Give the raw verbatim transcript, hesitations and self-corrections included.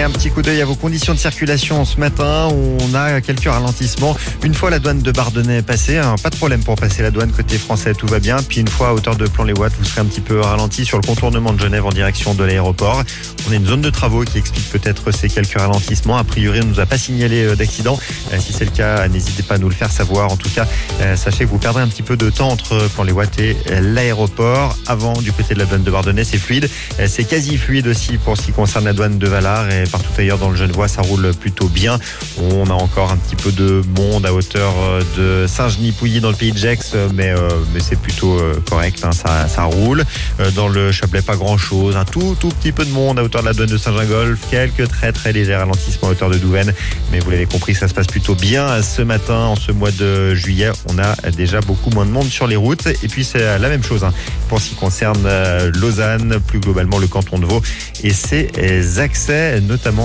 un petit coup d'œil à vos conditions de circulation ce matin. On a quelques ralentissements. Une fois la douane de Bardonnay passée, hein, pas de problème pour passer la douane côté français, tout va bien. Puis une fois à hauteur de Plan-les-Ouates, vous serez un petit peu ralenti sur le contournement de Genève en direction de l'aéroport. On a une zone de travaux qui explique peut-être ces quelques ralentissements. A priori, on ne nous a pas signalé d'accident. Si c'est le cas, n'hésitez pas à nous le faire savoir. En tout cas, sachez que vous perdrez un petit peu de temps entre Plan-les-Ouates et l'aéroport. Avant, du côté de la douane de Bardonnay, c'est fluide. C'est quasi fluide aussi pour ce qui concerne la douane de Valar, et partout ailleurs dans le Genevois, ça roule plutôt bien. On a encore un petit peu de monde à hauteur de Saint-Genis-Pouilly dans le pays de Gex, mais, euh, mais c'est plutôt euh, correct, hein, ça, ça roule. Euh, dans le Chablais, pas grand-chose. Un tout, tout petit peu de monde à hauteur de la douane de Saint-Gingolph. Quelques très très légers ralentissements à hauteur de Douvaine, mais vous l'avez compris, ça se passe plutôt bien ce matin. En ce mois de juillet, on a déjà beaucoup moins de monde sur les routes. Et puis c'est la même chose hein, pour ce qui concerne euh, Lausanne, plus globalement le canton de Vaud et ses accès, notamment